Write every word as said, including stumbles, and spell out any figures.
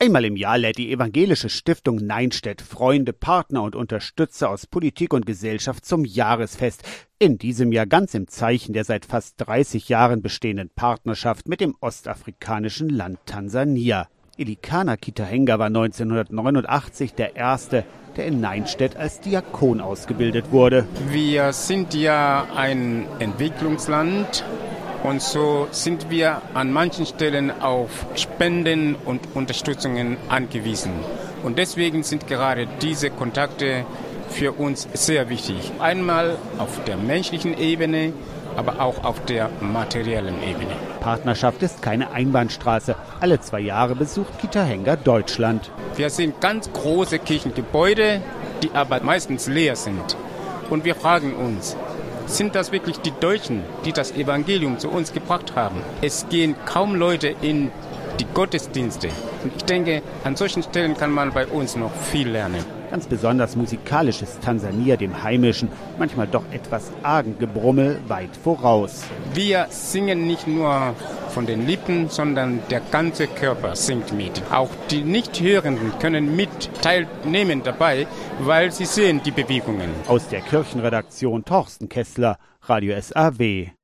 Einmal im Jahr lädt die evangelische Stiftung Neinstedt Freunde, Partner und Unterstützer aus Politik und Gesellschaft zum Jahresfest. In diesem Jahr ganz im Zeichen der seit fast dreißig Jahren bestehenden Partnerschaft mit dem ostafrikanischen Land Tansania. Elikana Kitahenga war neunzehnhundertneunundachtzig der Erste, der in Neinstedt als Diakon ausgebildet wurde. Wir sind ja ein Entwicklungsland. Und so sind wir an manchen Stellen auf Spenden und Unterstützungen angewiesen. Und deswegen sind gerade diese Kontakte für uns sehr wichtig. Einmal auf der menschlichen Ebene, aber auch auf der materiellen Ebene. Partnerschaft ist keine Einbahnstraße. Alle zwei Jahre besucht Kitahenga Deutschland. Wir sind ganz große Kirchengebäude, die aber meistens leer sind. Und wir fragen uns, sind das wirklich die Deutschen, die das Evangelium zu uns gebracht haben? Es gehen kaum Leute in die Gottesdienste. Und ich denke, an solchen Stellen kann man bei uns noch viel lernen. Ganz besonders musikalisch ist Tansania dem heimischen, manchmal doch etwas argen Gebrummel weit voraus. Wir singen nicht nur von den Lippen, sondern der ganze Körper singt mit. Auch die Nichthörenden können mit teilnehmen dabei, weil sie sehen die Bewegungen. Aus der Kirchenredaktion Torsten Kessler, Radio S A W.